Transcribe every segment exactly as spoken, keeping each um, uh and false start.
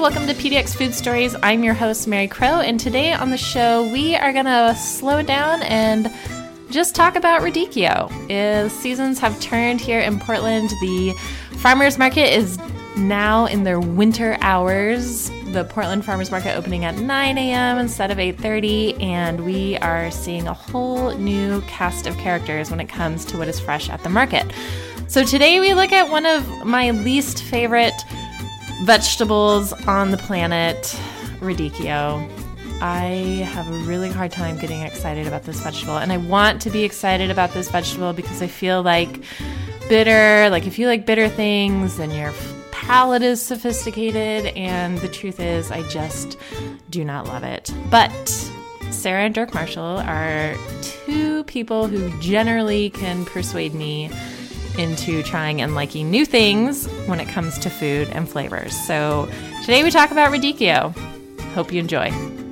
welcome to P D X Food Stories. I'm your host, Mary Crow, and today on the show, we are going to slow it down and just talk about Radicchio. Uh, seasons have turned here in Portland. The farmers market is now in their winter hours. The Portland Farmers Market opening at nine a.m. instead of eight thirty, and we are seeing a whole new cast of characters when it comes to what is fresh at the market. So today we look at one of my least favorite vegetables on the planet, Radicchio. I have a really hard time getting excited about this vegetable, and I want to be excited about this vegetable because I feel like bitter, like if you like bitter things, then your palate is sophisticated, and the truth is I just do not love it. But Sarah and Dirk Marshall are two people who generally can persuade me into trying and liking new things when it comes to food and flavors. So today we talk about Radicchio. Hope you enjoy.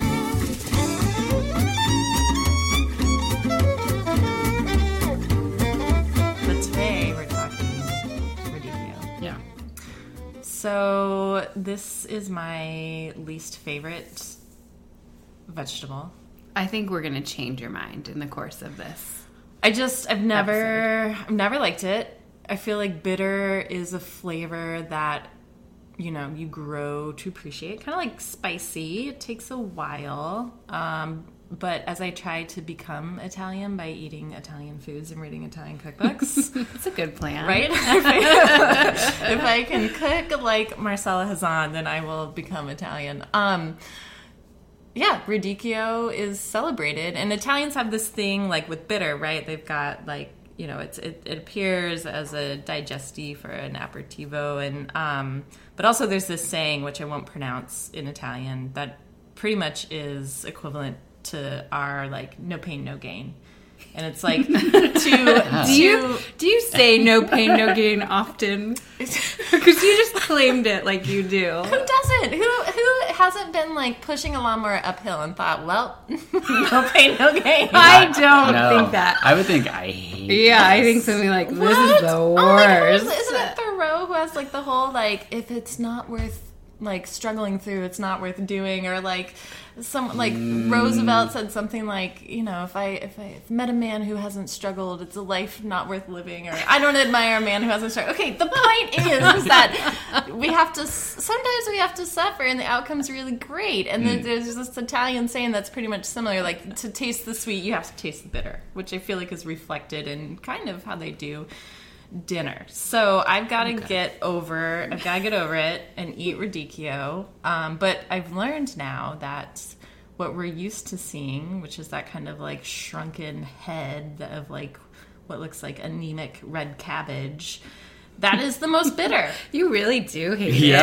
But today we're talking Radicchio. Yeah. So this is my least favorite vegetable. I think we're going to change your mind in the course of this. I just, I've never, I've never liked it. I feel like bitter is a flavor that, you know, you grow to appreciate. Kind of like spicy. It takes a while. Um, but as I try to become Italian by eating Italian foods and reading Italian cookbooks. It's a good plan. Right? if, I, if I can cook like Marcella Hazan, then I will become Italian. Um Yeah, Radicchio is celebrated, and Italians have this thing like with bitter, right? They've got like, you know, it's it, it appears as a digesti for an aperitivo, and um, but also there's this saying which I won't pronounce in Italian that pretty much is equivalent to our like no pain no gain, and it's like to do you do you say no pain no gain often? Because you just claimed it like you do. Who doesn't? Who who hasn't been like pushing a lawnmower uphill and thought, well, no pain, no gain? I don't no, think that. I would think I hate Yeah, this. I think something like this What? is the Oh my worst. gosh, isn't it Thoreau who has like the whole like if it's not worth like struggling through, it's not worth doing, or like some like mm. Roosevelt said something like, you know, if I if I if met a man who hasn't struggled, it's a life not worth living, or I don't admire a man who hasn't struggled. Okay, the point is, is that we have to sometimes we have to suffer, and the outcome's really great. And mm. there's this Italian saying that's pretty much similar, like to taste the sweet, you have to taste the bitter, which I feel like is reflected in kind of how they do dinner. So I've got to okay. get over, I've got to get over it and eat Radicchio. Um, but I've learned now that what we're used to seeing, which is that kind of like shrunken head of like what looks like anemic red cabbage, that is the most bitter. You really do hate yeah.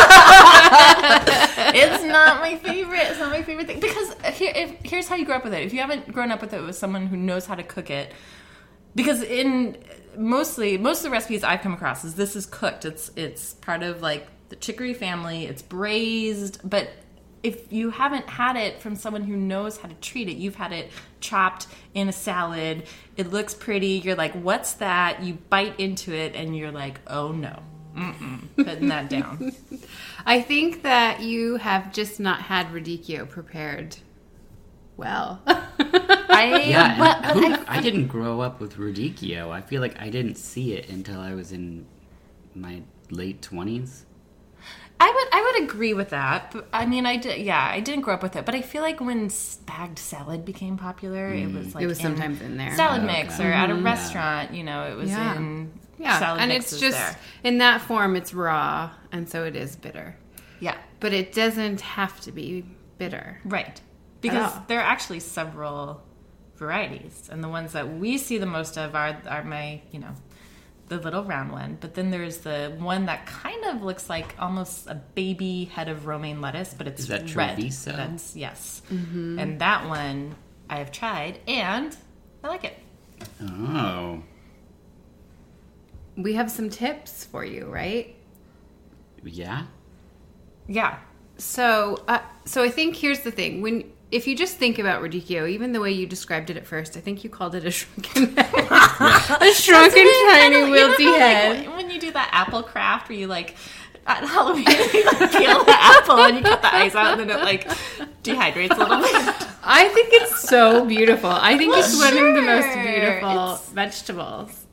it. It's not my favorite. It's not my favorite thing. Because here, if, here's how you grow up with it. If you haven't grown up with it with someone who knows how to cook it, because in mostly most of the recipes I've come across is this is cooked. It's it's part of like the chicory family. It's braised, but if you haven't had it from someone who knows how to treat it, you've had it chopped in a salad. It looks pretty. You're like, what's that? You bite into it, and you're like, oh no, mm-mm, putting that down. I think that you have just not had Radicchio prepared well. I, yeah, but, who, I, I didn't grow up with Radicchio. I feel like I didn't see it until I was in my late twenties. I would I would agree with that. But, I mean, I did. Yeah, I didn't grow up with it, but I feel like when bagged salad became popular, mm. it was like it was in sometimes in there salad oh, mix okay. or at a mm-hmm. restaurant. You know, it was yeah. in yeah, salad and mixes it's just there. In that form. It's raw, and so it is bitter. Yeah, but it doesn't have to be bitter, right? Because there are actually several varieties, and the ones that we see the most of are are my you know. the little round one, but then there's the one that kind of looks like almost a baby head of romaine lettuce, but it's Is that red. Treviso? That's yes, mm-hmm. and that one I have tried, and I like it. Oh, we have some tips for you, right? yeah, yeah. So, uh, so I think here's the thing: when if you just think about Radicchio, even the way you described it at first, I think you called it a shrunken head. a shrunken, tiny, kind of, wilty you know how, head. Like, when you do that apple craft where you like at Halloween, you like peel the apple and you cut the ice out, and then it like dehydrates a little bit. I think it's so beautiful. I think Well, it's one of the most sure. beautiful It's- vegetables.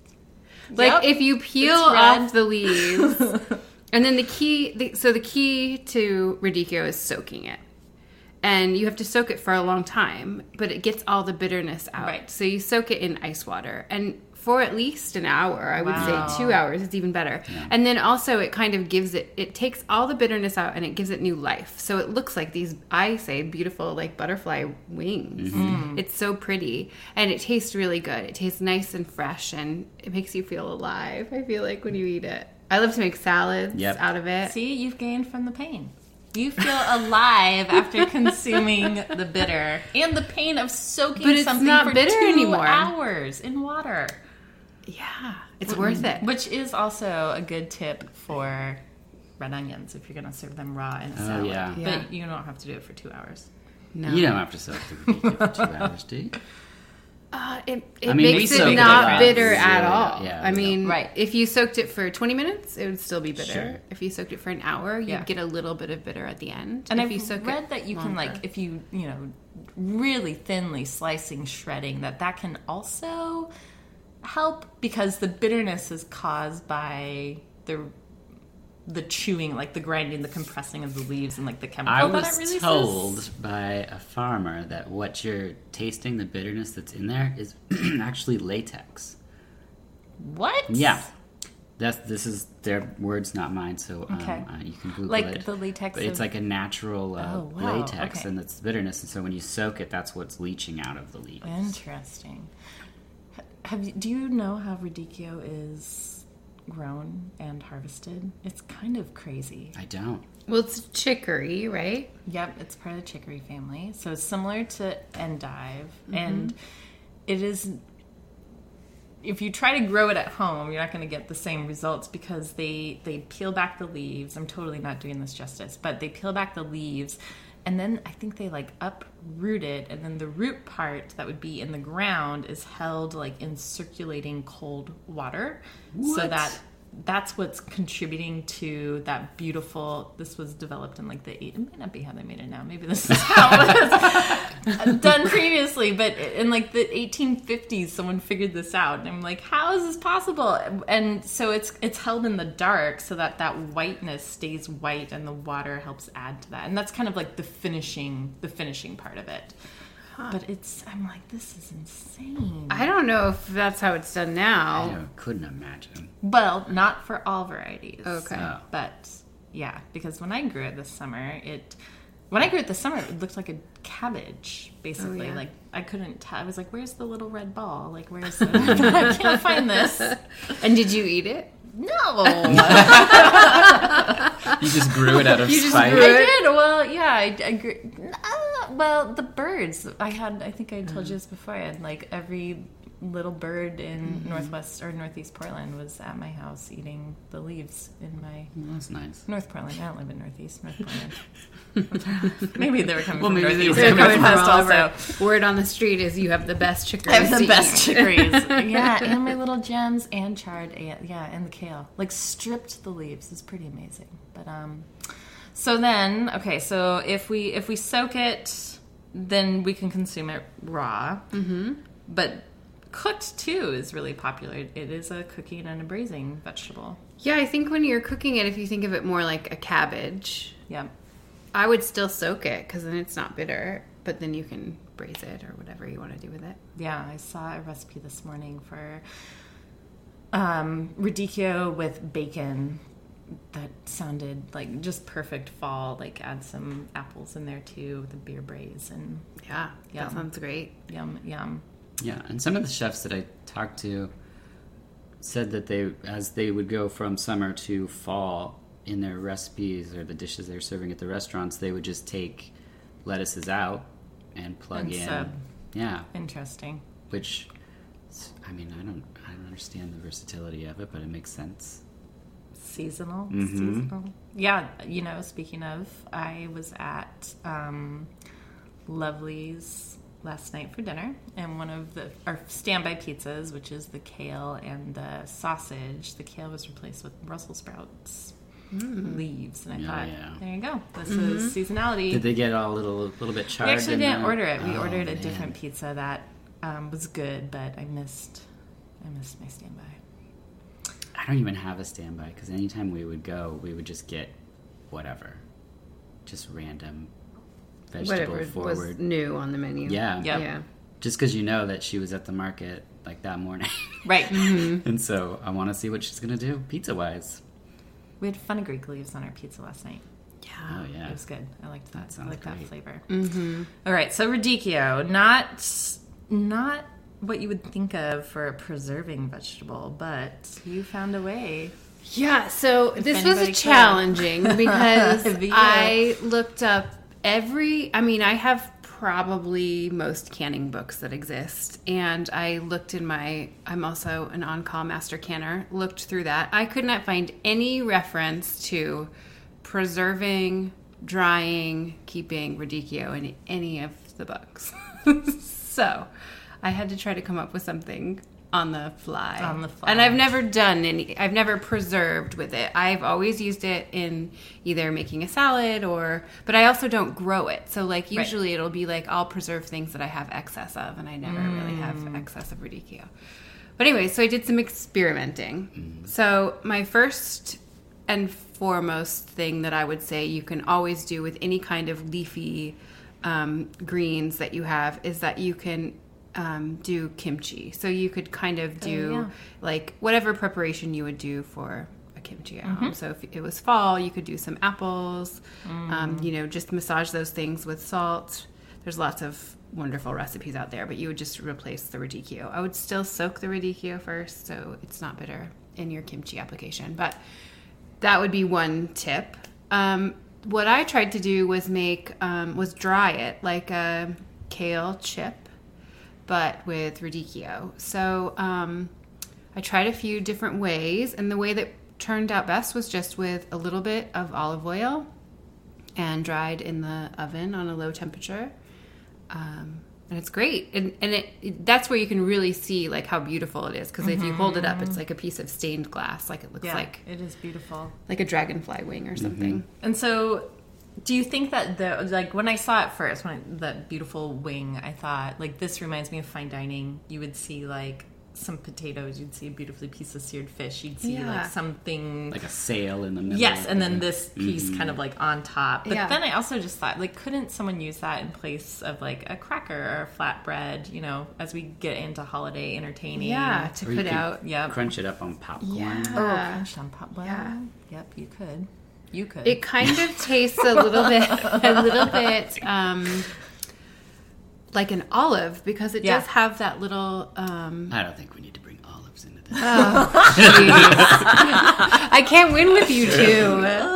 Like Yep. if you peel It's red. off the leaves, and then the key. The, so the key to radicchio is soaking it, and you have to soak it for a long time, but it gets all the bitterness out. Right. So you soak it in ice water, and for at least an hour, I would Wow. say two hours. It's even better. And then also it kind of gives it. It takes all the bitterness out, and it gives it new life. So it looks like these, I say, beautiful like butterfly wings. It's so pretty, and it tastes really good. It tastes nice and fresh, and it makes you feel alive. I feel like when you eat it. I love to make salads Yep. out of it. See, you've gained from the pain. You feel alive after consuming the bitter and the pain of soaking But it's something not for bitter two anymore. hours in water. Yeah, it's worth it. Which is also a good tip for red onions if you're going to serve them raw in a Oh, salad. yeah. Yeah. But you don't have to do it for two hours. No. You don't have to soak the radicchio for two hours, do you? Uh, it it I mean, makes we it soak it not up. bitter Yeah, at yeah, all. yeah, I we mean, Right. if you soaked it for twenty minutes, it would still be bitter. Sure. If you soaked it for an hour, you'd Yeah. get a little bit of bitter at the end. And if I've you soak read it that you can, longer. like, if you, you know, really thinly slicing, shredding, that that can also help because the bitterness is caused by the the chewing, like the grinding, the compressing of the leaves and like the chemical I that was it releases. told by a farmer that what you're tasting, the bitterness that's in there, is actually latex. What? Yeah. That's this is their words, not mine. So um, Okay. uh, you can Google Like it. the latex But it's of- like a natural uh, Oh, wow. latex, Okay. and it's bitterness. And so when you soak it, that's what's leaching out of the leaves. Interesting. Ha- Have you, do you know how radicchio is grown and harvested? It's kind of crazy. I don't. Well, it's chicory, right? Yep, it's part of the chicory family. So it's similar to endive. And it is, if you try to grow it at home, you're not going to get the same results because they, they peel back the leaves. I'm totally not doing this justice, but they peel back the leaves. And then I think they like uproot it. And then the root part that would be in the ground is held like in circulating cold water. So What? that that's what's contributing to that beautiful. This was developed in like the eight. It might not be how they made it now. Maybe this is how it was done previously. But in like the eighteen fifties, someone figured this out, and I'm like, how is this possible? And so it's it's held in the dark so that that whiteness stays white, and the water helps add to that. And that's kind of like the finishing the finishing part of it. But it's I'm like, this is insane. I don't know if that's how it's done I now. don't- couldn't imagine. Well, not for all varieties. Okay. Oh. But yeah, because when I grew it this summer, it when I grew it this summer, it looked like a cabbage, basically. Oh, yeah. Like I couldn't tell. I was like, "Where's the little red ball? Like, where's the? I can't find this." And did you eat it? No, You just grew it out of You just spite. grew I it? did. Well, yeah, I, I grew. Uh, well, the birds. I had. I think I told you this before. I had like every little bird in northwest or northeast Portland was at my house eating the leaves in my Well, that's nice. North Portland. I don't live in Northeast. North Portland. Maybe they were coming Well, from maybe they Northeast. were They're and coming from Northwest all also. over. Word on the street is you have the best chicory. I have the best chicories. Yeah, and my little gems and chard. And, yeah, and the kale. Like stripped the leaves. It's pretty amazing. But um, so then okay. So if we if we soak it, then we can consume it raw. Mm-hmm. But cooked too is really popular. It is a cooking and a braising vegetable. Yeah, I think when you're cooking it, if you think of it more like a cabbage, Yep. I would still soak it because then it's not bitter. But then you can braise it or whatever you want to do with it. Yeah, I saw a recipe this morning for um, radicchio with bacon that sounded like just perfect fall. Like add some apples in there too with a beer braise and Yeah, Yum. that sounds great. yum yum. Yeah, and some of the chefs that I talked to said that they, as they would go from summer to fall in their recipes or the dishes they're serving at the restaurants, they would just take lettuces out and plug And in. sub. Yeah, Interesting. which, I mean, I don't, I don't understand the versatility of it, but it makes sense. Seasonal. Mhm. Seasonal. Yeah, you know, speaking of, I was at um, Lovely's last night for dinner, and one of the our standby pizzas, which is the kale and the sausage, the kale was replaced with Brussels sprouts. mm. leaves. And I yeah, thought, yeah. there you go. This mm-hmm. is seasonality. Did they get all a little, little bit charred? We actually didn't the... order it. We oh, ordered a man. different pizza that um, was good, but I missed I missed my standby. I don't even have a standby because anytime we would go, we would just get whatever. Just random vegetable Whatever forward. was new on the menu. Yeah. Yep. Yeah. Just because you know that she was at the market like that morning. Right. Mm-hmm. And so I want to see what she's going to do pizza-wise. We had fenugreek leaves on our pizza last night. Yeah. Oh, yeah. It was good. I liked that. That I sounds like that great. flavor. Mm-hmm. All right, so radicchio, not not what you would think of for a preserving vegetable, but you found a way. Yeah, so If this was anybody a could. challenging because Yeah. I looked up every, I mean, I have probably most canning books that exist. And I looked in my, I'm also an on-call master canner, looked through that. I could not find any reference to preserving, drying, keeping radicchio in any of the books. So I had to try to come up with something on the fly. On the fly. And I've never done any, I've never preserved with it. I've always used it in either making a salad or, but I also don't grow it. So like usually Right. it'll be like I'll preserve things that I have excess of and I never Mm. really have excess of radicchio. But anyway, so I did some experimenting. So my first and foremost thing that I would say you can always do with any kind of leafy um, greens that you have is that you can um, do kimchi. So you could kind of do yeah. like whatever preparation you would do for a kimchi at home. So if it was fall, you could do some apples, um, you know, just massage those things with salt. There's lots of wonderful recipes out there, but you would just replace the radicchio. I would still soak the radicchio first so it's not bitter in your kimchi application. But that would be one tip. Um, what I tried to do was make, um, was dry it like a kale chip, but with radicchio. So um, I tried a few different ways, and the way that turned out best was just with a little bit of olive oil and dried in the oven on a low temperature. Um, and it's great. And, and it, it that's where you can really see like how beautiful it is. Because if you hold it up, it's like a piece of stained glass. Like it looks Yeah, like it is beautiful. like a dragonfly wing or something. And so, do you think that the like when I saw it first, when I, that beautiful wing, I thought like this reminds me of fine dining. You would see like some potatoes, you'd see a beautifully piece of seared fish, you'd see Yeah. like something. Like a sail in the middle. Yes, and then Mhm. this piece kind of like on top. But Yeah. then I also just thought, like, couldn't someone use that in place of like a cracker or a flatbread, you know, as we get into holiday entertaining? Yeah, to Or you put could out. Yep. crunch it up on popcorn. Yeah. Oh, crunch on pop. Well, Yeah. Yep, you could. You could. It kind of tastes a little bit, a little bit um, like an olive because it Yeah. does have that little. Um, I don't think we need to bring olives into this. oh, jeez. I can't win with you two.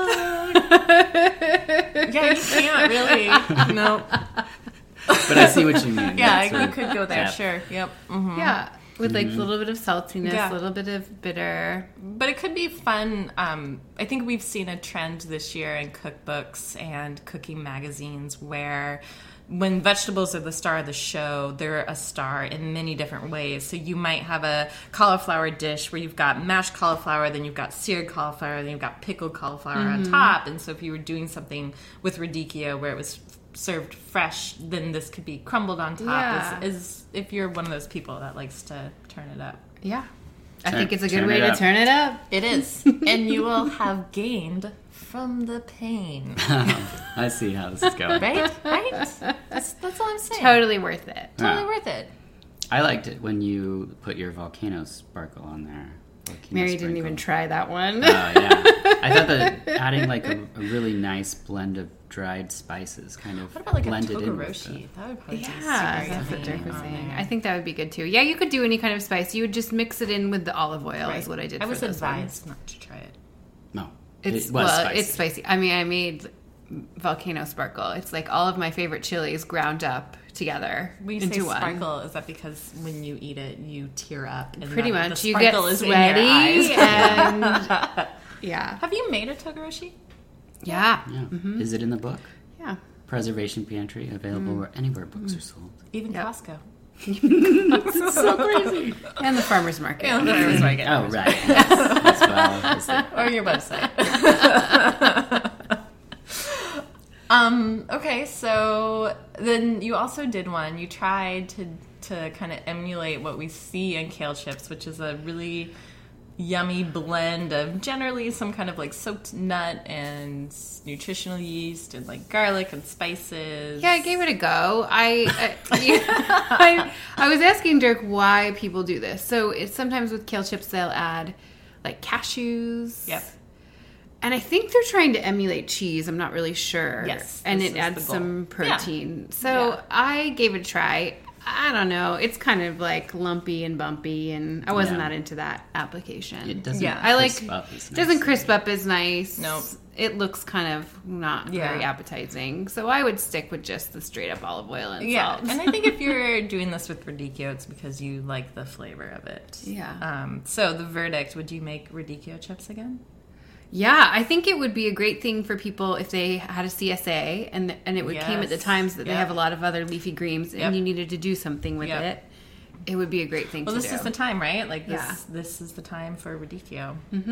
Yeah, you can't really. No. But I see what you mean. Yeah, That sort you of could go there. depth. Sure. Yep. hmm Yeah, with like a little bit of saltiness, a Yeah. little bit of bitter. But it could be fun. Um, I think we've seen a trend this year in cookbooks and cooking magazines where when vegetables are the star of the show, they're a star in many different ways. So you might have a cauliflower dish where you've got mashed cauliflower, then you've got seared cauliflower, then you've got pickled cauliflower on top. And so if you were doing something with radicchio where it was served fresh, then this could be crumbled on top. Yeah. Is, is if you're one of those people that likes to turn it up. Yeah, I Turn- think it's a good turn way it to up. turn it up. It is. And you will have gained from the pain. I see how this is going. Right? Right? That's, that's all I'm saying. Totally worth it. Totally Yeah. worth it. I liked it when you put your volcano sparkle on there. Volcano Mary didn't sprinkle. even try that one. Oh, yeah. I thought that adding like a, a really nice blend of dried spices kind of What about like a blended in with togoroshi? That would probably Yeah, be that's super what yummy Dirk was on saying. there. I think that would be good too. Yeah, you could do any kind of spice. You would just mix it in with the olive oil. Right. Is what I did. I for was this one. advised not to try it. No, It's it was well, spicy. it's spicy. I mean, I made volcano sparkle. It's like all of my favorite chilies ground up together When you into say one. sparkle, is that because when you eat it, you tear up? And Pretty that much, the you get sparkle is in your sweaty eyes? and yeah, Have you made a togoroshi? yeah, Yeah. Mm-hmm. Is it in the book? yeah. Preservation Pantry, available Mm. where anywhere books are sold. Even Yep. Costco. So crazy. And the farmer's market. Yeah, the farmer's market. Oh, right. Yes. As well as the- Or your website. um, okay, so then you also did one. You tried to to kind of emulate what we see in kale chips, which is a really yummy blend of generally some kind of like soaked nut and nutritional yeast and like garlic and spices. Yeah, I gave it a go. I uh, yeah, I, I was asking Dirk why people do this. So it's sometimes with kale chips they'll add like cashews. Yep. And I think they're trying to emulate cheese. I'm not really sure. Yes, And this it is adds the goal. some protein. So Yeah. I gave it a try. I don't know. It's kind of like lumpy and bumpy, and I wasn't Yeah. that into that application. It doesn't Yeah. I like crisp up as nice. doesn't crisp up as nice. Nope. It looks kind of not Yeah. very appetizing. So I would stick with just the straight up olive oil and Yeah, salt. and I think if you're doing this with radicchio, it's because you like the flavor of it. Yeah. Um, so the verdict, would you make radicchio chips again? Yeah, I think it would be a great thing for people if they had a C S A and and it would came at the Yes. times that they Yep. have a lot of other leafy greens and Yep. you needed to do something with Yep. it. It would be a great thing Well, to this do. is the time, right? Like this, Yeah. this is the time for radicchio.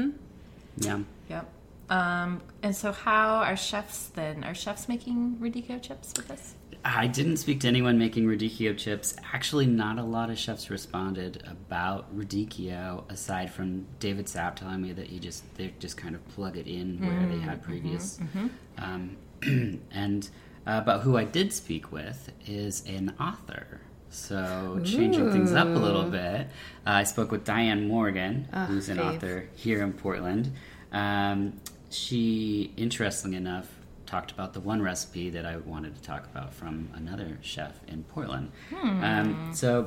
Yeah. Yep. Um, and so, how are chefs then? Are chefs making radicchio chips with this? I didn't speak to anyone making radicchio chips. Actually, not a lot of chefs responded about radicchio, aside from David Sapp telling me that he just they just kind of plug it in where Mm-hmm, they had previous. Um, and uh, but who I did speak with is an author. So changing things up a little bit, uh, I spoke with Diane Morgan, Ah, who's an fave. author here in Portland. Um, she, interestingly enough, talked about the one recipe that I wanted to talk about from another chef in Portland. Um, so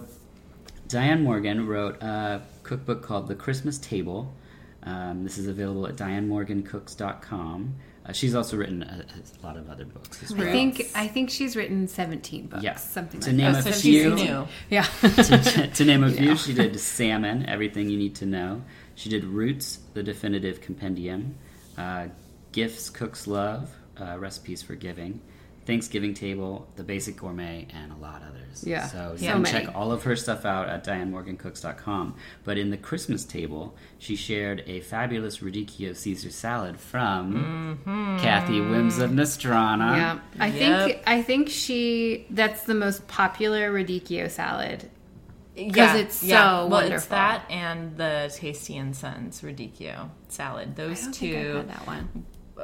Diane Morgan wrote a cookbook called The Christmas Table. Um, this is available at diane morgan cooks dot com. Uh, she's also written a, a lot of other books as well. I think I think she's written seventeen books. Yeah. Something To like name that. a so few. she's new. Yeah. to, to name a few, Yeah. she did Salmon, Everything You Need to Know. She did Roots, The Definitive Compendium. Uh, Gifts Cooks Love, uh, Recipes for Giving. Thanksgiving Table, The Basic Gourmet, and a lot others. Yeah. So you So can many. check all of her stuff out at diane morgan cooks dot com. But in the Christmas Table, she shared a fabulous radicchio Caesar salad from Kathy Wims of Nostrana. Yeah. I Yep. think I think she that's the most popular radicchio salad. Yeah, it's so yeah. Well, it's wonderful. that and the Tasty and Sons radicchio salad. I Those don't two. think I've had that one.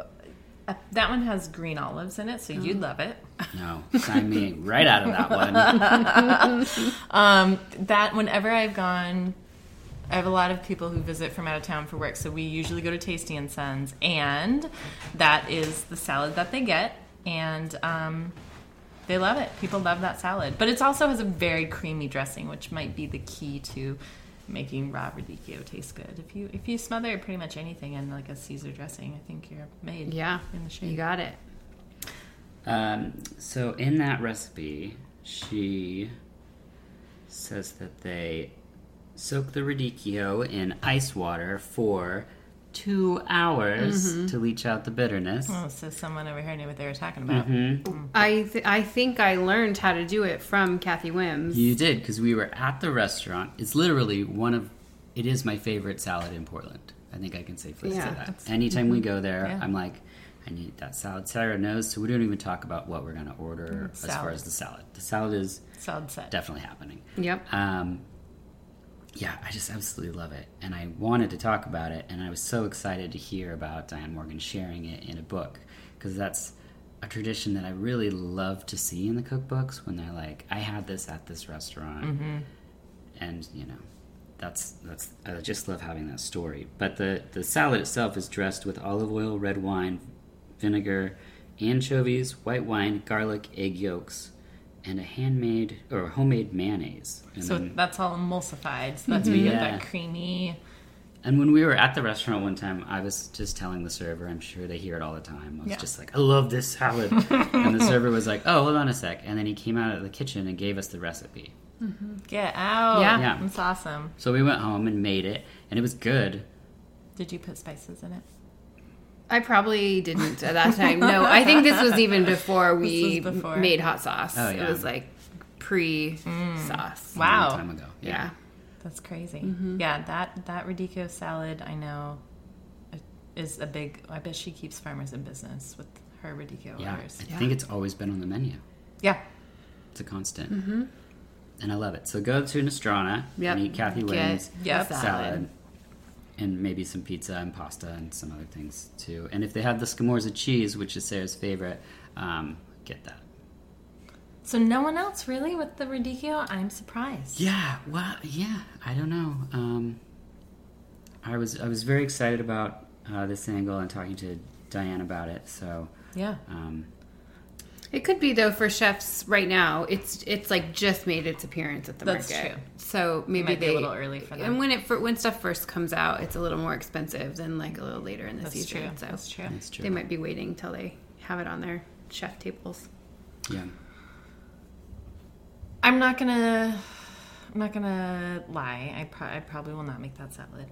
Uh, that one has green olives in it, so you'd love it. No, sign me right out of that one. Um, that whenever I've gone, I have a lot of people who visit from out of town for work, so we usually go to Tasty and Sons, and that is the salad that they get, and um, they love it. People love that salad, but it also has a very creamy dressing, which might be the key to making raw radicchio taste good. If you if you smother pretty much anything in like a Caesar dressing, I think you're made. Yeah. in the shade. You got it. Um, so in that recipe, she says that they soak the radicchio in ice water for two hours to leach out the bitterness. Oh, so someone over here knew what they were talking about. I th- I think I learned how to do it from Kathy Wims. You did, because we were at the restaurant. It's literally one of, it is my favorite salad in Portland. I think I can safely Yeah, say that. that's- Anytime we go there, Yeah. I'm like, I need that salad. Sarah knows, so we don't even talk about what we're going to order as far salad. as the salad. The salad is Salad set. definitely happening. Yep. Um, yeah, I just absolutely love it. And I wanted to talk about it, and I was so excited to hear about Diane Morgan sharing it in a book, because that's a tradition that I really love to see in the cookbooks when they're like, I had this at this restaurant. And, you know, that's, that's, I just love having that story. But the, the salad itself is dressed with olive oil, red wine, vinegar, anchovies, white wine, garlic, egg yolks, and a handmade or homemade mayonnaise. And, So then, that's all emulsified. So that's where you get Yeah. that creamy. and when we were at the restaurant one time, I was just telling the server, I'm sure they hear it all the time. I was Yeah. just like, I love this salad. And the server was like, oh, hold on a sec. And then he came out of the kitchen and gave us the recipe. Get out. Yeah. Yeah. That's awesome. So we went home and made it, and it was good. Did you put spices in it? I probably didn't at that time. No, I think this was even before we This was before. made hot sauce. Oh, yeah. It was like pre-sauce. A Wow. long time ago. Yeah. That's crazy. Yeah, that, that radicchio salad, I know. I is a big. I bet she keeps farmers in business with her radicchio Yeah, orders. I Yeah. think it's always been on the menu. Yeah. It's a constant. Mm-hmm. And I love it. So go to Nostrana Yep. and eat Kathy Get Wynn's Yep. salad. salad. And maybe some pizza and pasta and some other things too. And if they have the Scamorza cheese, which is Sarah's favorite, um, get that. So no one else really with the radicchio? I'm surprised. Yeah, well, yeah, I don't know. Um, I was I was very excited about uh, this angle and talking to Diane about it. So Yeah. um, It could be though for chefs right now. It's it's like just made its appearance at the That's market. true. So maybe might be they a little early for them. And when it for, when stuff first comes out, it's a little more expensive than like a little later in the That's season. true. So That's true. that's true. they might be waiting until they have it on their chef tables. Yeah. I'm not gonna. I'm not gonna lie. I, pro- I probably will not make that salad.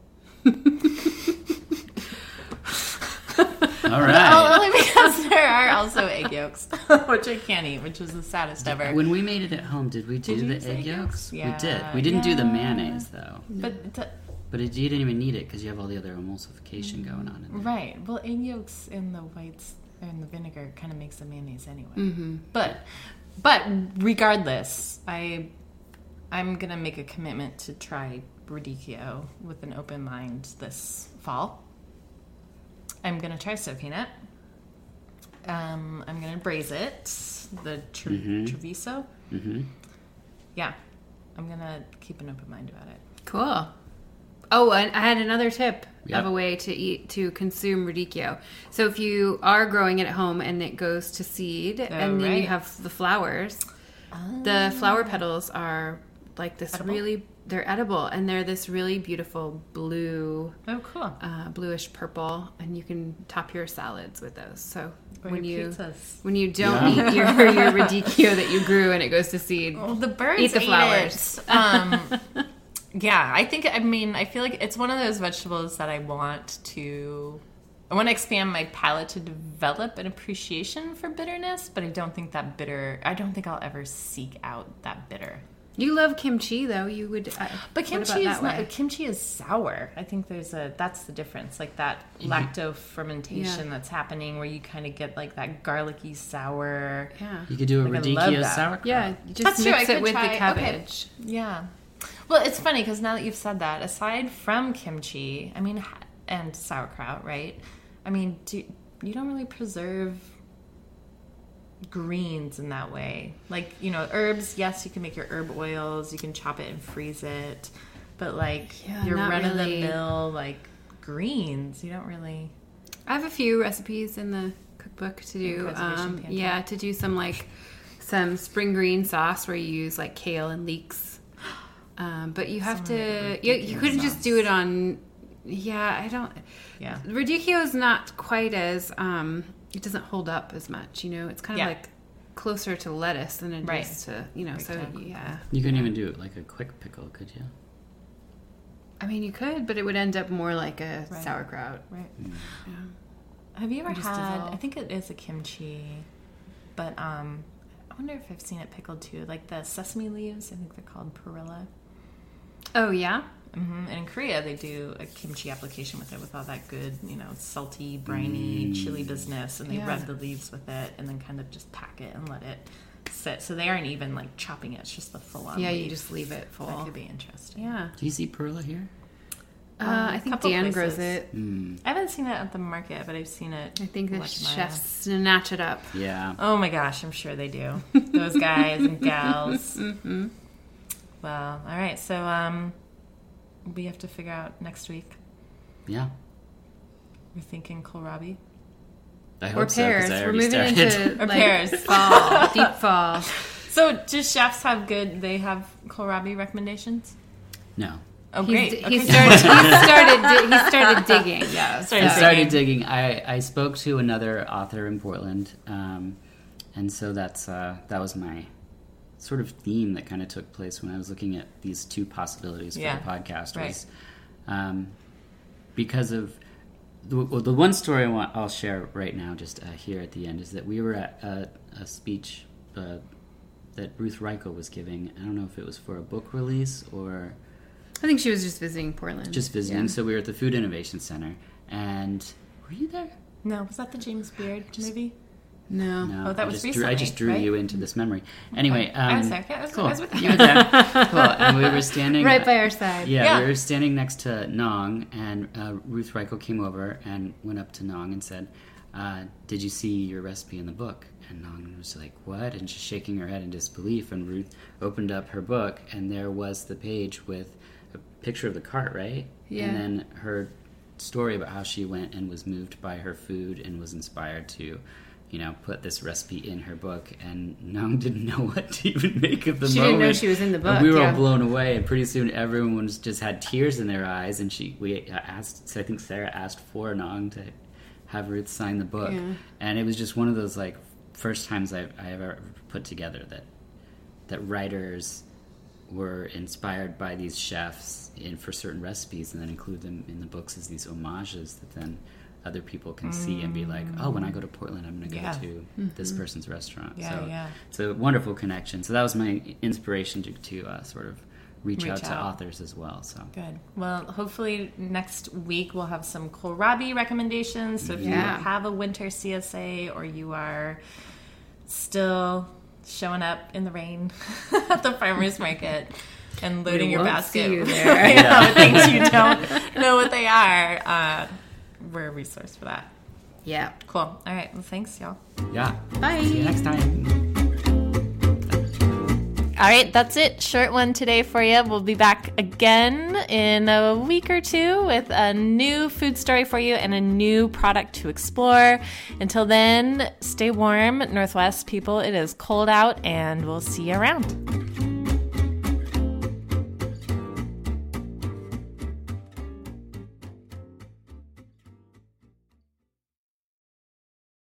All right. Oh, only because there are also egg yolks, which I can't eat, which is the saddest ever. When we made it at home, did we do Did you the use egg egg yolks? yolks? We Yeah. did. We didn't do the Yeah. mayonnaise though. But the, But it, you didn't even need it because you have all the other emulsification going on in there. right, well, egg yolks in the whites and the vinegar kind of makes the mayonnaise anyway. Mm-hmm. But, but regardless, I, I'm gonna make a commitment to try radicchio with an open mind this fall. I'm gonna try soaking it. Um, I'm gonna braise it, the tre- Mhm. Treviso. Mm-hmm. Yeah, I'm gonna keep an open mind about it. Cool. Oh, and I had another tip Yep. of a way to eat to consume radicchio. So if you are growing it at home and it goes to seed, and then right. you have the flowers, the flower petals are like this Edible? really. They're edible, and they're this really beautiful blue, Oh, cool. uh, bluish purple, and you can top your salads with those. So Or when your you pizzas. when you don't Yeah. eat your your radicchio that you grew and it goes to seed, Well, the birds eat the ate flowers. it. Um, yeah, I think. I mean, I feel like it's one of those vegetables that I want to. I want to expand my palate to develop an appreciation for bitterness, but I don't think that bitter. I don't think I'll ever seek out that bitter. You love kimchi, though. You would, uh, But what kimchi about is that not. way? Kimchi is sour. I think there's a. That's the difference. Like that lacto fermentation Yeah. that's happening, where you kind of get like that garlicky sour. Yeah, You could do a Like, I love radicchio that. sauerkraut. yeah. You just That's true, mix I it could with try- the okay. cabbage. Yeah. Well, it's funny because now that you've said that, aside from kimchi, I mean, ha- and sauerkraut, right? I mean, do, you don't really preserve greens in that way. Like, you know, herbs, yes, you can make your herb oils, you can chop it and freeze it, but like Yeah, your not run of the really. mill, like greens, you don't really. I have a few recipes in the cookbook to do. Preservation Um, pantry. yeah, to do some like some spring green sauce where you use like kale and leeks. Um, but you have Someone to. make You, radicchio you couldn't just sauce. do it on. Yeah, I don't. Yeah. Radicchio is not quite as. Um, it doesn't hold up as much. You know, it's kind of Yeah. like closer to lettuce than it is Right. to you know. So Exactly. yeah, You couldn't even do it like a quick pickle, could you? I mean you could, but it would end up more like a Right. sauerkraut. Right. Yeah. Have you ever You just had? dissolve. I think it is a kimchi, but um, I wonder if I've seen it pickled too. Like the sesame leaves, I think they're called perilla. Oh yeah. hmm And in Korea, they do a kimchi application with it, with all that good, you know, salty, briny chili business, and they Yeah. rub the leaves with it, and then kind of just pack it and let it sit. So they aren't even like chopping it; it's just the full-on. Yeah, leaf. you just leave it full. That could be interesting. Yeah. Do you see perla here? Uh, Um, I think couple Dan grows places. it. Mm, I haven't seen it at the market, but I've seen it. I think the Watch my- chefs snatch it up. yeah. Oh my gosh, I'm sure they do. Those guys and gals. Mm-hmm. Well, all right. So um, we have to figure out next week. Yeah. We're thinking kohlrabi. I Or hope so, 'cause pears. I We're already moving started. into Or like pears. fall, deep fall. So do chefs have good? They have kohlrabi recommendations? No. Oh, He's, great. he Okay. started. He started. di- He started digging. Yeah. Started I so- started digging. I, I spoke to another author in Portland, um, and so that's uh, that was my sort of theme that kind of took place when I was looking at these two possibilities for Yeah, the podcast. right. Was um, because of the, well, the one story I want I'll share right now, just uh, here at the end, is that we were at a, a speech uh, that Ruth Reichel was giving. I don't know if it was for a book release or. I think she was just visiting Portland. Just visiting. Yeah. So we were at the Food Innovation Center, and were you there? No, was that the James Beard movie? No. No, Oh, that I was just recently, drew, I just drew right? you into this memory. Anyway, um, I was there. Yeah, I was, cool. I was with you. You were there. Cool. And we were standing Right by our side. Yeah, Yeah. we were standing next to Nong, and uh, Ruth Reichel came over and went up to Nong and said, uh, "Did you see your recipe in the book?" And Nong was like, "What?" And she's shaking her head in disbelief. And Ruth opened up her book, and there was the page with a picture of the cart, right? Yeah. And then her story about how she went and was moved by her food and was inspired to, you know, put this recipe in her book. And Nong didn't know what to even make of the She moment. didn't know she was in the book. And we were yeah. all blown away, and pretty soon everyone was just had tears in their eyes. And she, we asked, so I think Sarah asked for Nong to have Ruth sign the book, Yeah. and it was just one of those like first times I've, I ever put together that that writers were inspired by these chefs in for certain recipes, and then include them in the books as these homages that then other people can see and be like, oh, when I go to Portland, I'm going to go Yeah. to this person's restaurant. Yeah, so yeah. it's a wonderful connection. So that was my inspiration to, to uh, sort of reach, Reach out, to out. authors as well. So Good. Well, hopefully next week we'll have some kohlrabi recommendations. So if Yeah. you have a winter C S A or you are still showing up in the rain at the farmer's market and loading We your won't basket see you with there. you know, things you don't know what they are, uh, we're a resource for that. Yeah. Cool. All right. Well, thanks, y'all. yeah, Bye. see you next time. All right, that's it. Short one today for you. We'll be back again in a week or two with a new food story for you and a new product to explore. Until then, stay warm, Northwest people. It is cold out, and we'll see you around.